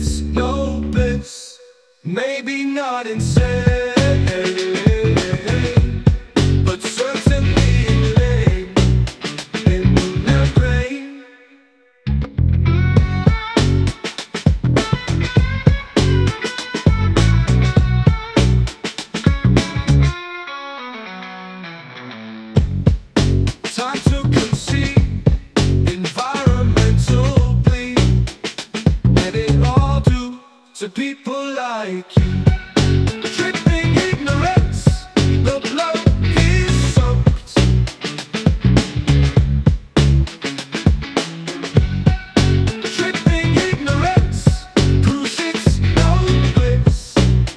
it's no bliss. Maybe not insane, but certainly lame in the brain. Time to conceive environmental bleed, and it all due to people like you. Dripping ignorance, the blood is soaked. Dripping ignorance proves it's no bliss.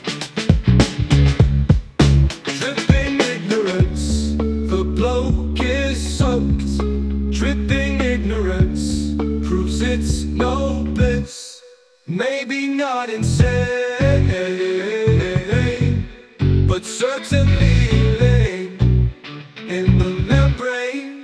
Dripping ignorance, the bloke is soaked. Dripping ignorance proves it's no bliss. Maybe not insane, but certainly lame in the membrane.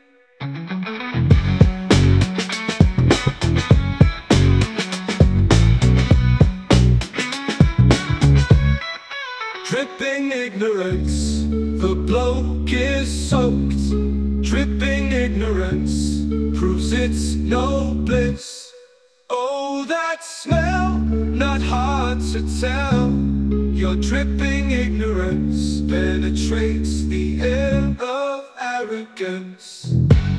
Dripping ignorance, the bloke is soaked. Dripping ignorance proves it's no bliss. Oh, that smell, not hard to tell. Your dripping ignorance penetrates the air of arrogance.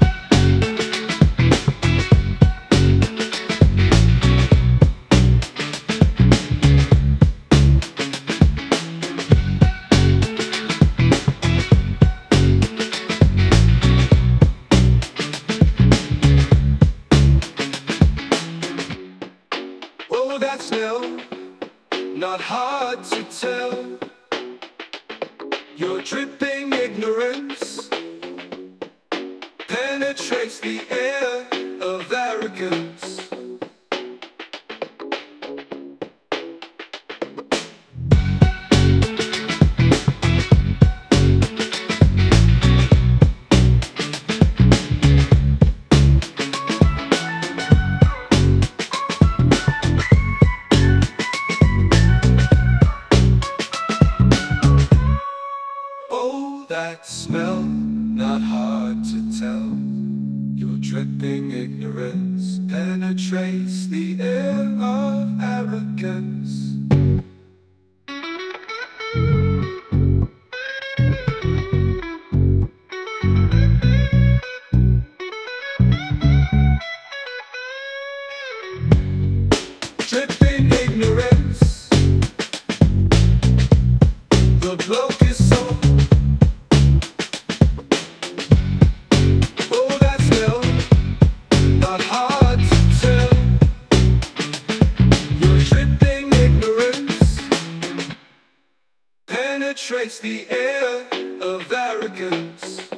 Oh, that smell, not hard to tell. Your dripping ignorance penetrates the air of arrogance. Oh, that smell, not hard to tell. Your dripping ignorance penetrates the air of arrogance. Dripping ignorance, the bloke is so. Oh, that smell, not hard to tell. Your dripping ignorance penetrates the air of arrogance.